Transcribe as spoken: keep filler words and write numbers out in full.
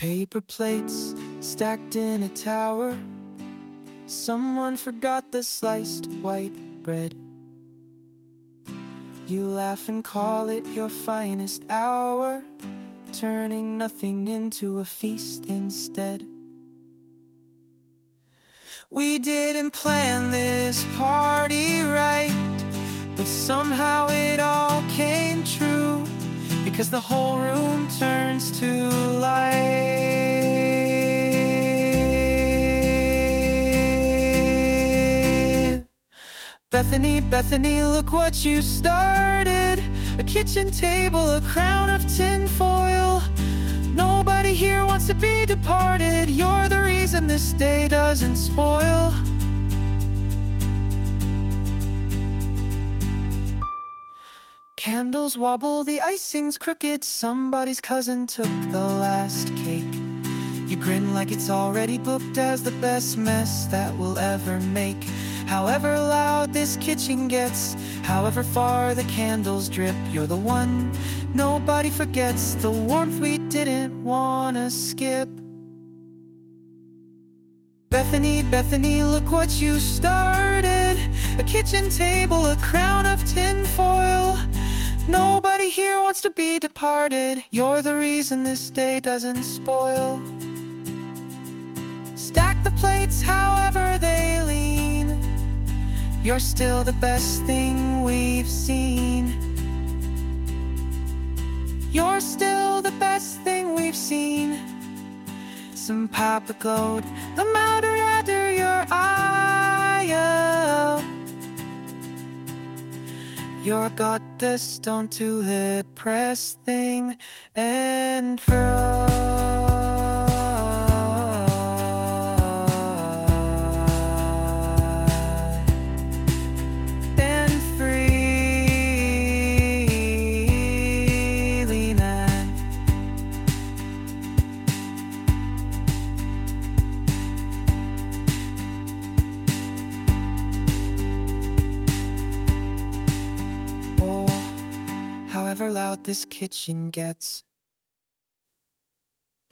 Paper plates stacked in a tower. Someone forgot the sliced white bread. You laugh and call it your finest hour, turning nothing into a feast instead. We didn't plan this party right, but somehow it all came true, because the whole room turns to light. Bethany, Bethany, look what you started. A kitchen table, a crown of tin foil. Nobody here wants to be departed. You're the reason this day doesn't spoil. Candles wobble, the icing's crooked. Somebody's cousin took the last cake. You grin like it's already booked as the best mess that we'll ever make. However loud this kitchen gets, however far the candles drip, you're the one nobody forgets, the warmth we didn't wanna skip. Bethany, Bethany, look what you started. A kitchen table, a crown of tin foil. Nobody here wants to be departed. You're the reason this day doesn't spoil. Stack the plates however they lean. You're still the best thing we've seen. You're still the best thing we've seen. Some papa glowed, the matter under your eye. You're got the stone to the press thing and fro. However loud this kitchen gets,